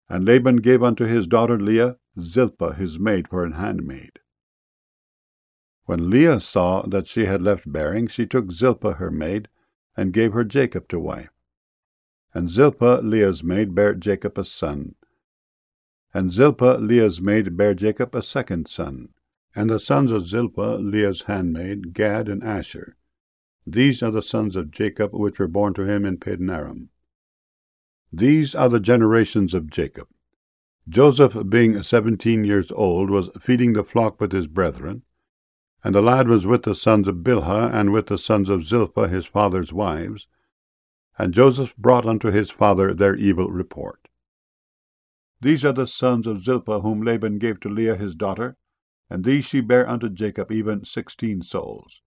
And Laban gave unto his daughter Leah Zilpah his maid for an handmaid. When Leah saw that she had left bearing, she took Zilpah her maid, and gave her Jacob to wife. And Zilpah Leah's maid bare Jacob a son. And Zilpah Leah's maid bare Jacob a second son. And the sons of Zilpah Leah's handmaid, Gad and Asher. These are the sons of Jacob which were born to him in Padanaram. These are the generations of Jacob. Joseph, being 17 years old, was feeding the flock with his brethren, and the lad was with the sons of Bilhah and with the sons of Zilpah his father's wives, and Joseph brought unto his father their evil report. These are the sons of Zilpah whom Laban gave to Leah his daughter, and these she bare unto Jacob, even 16 souls.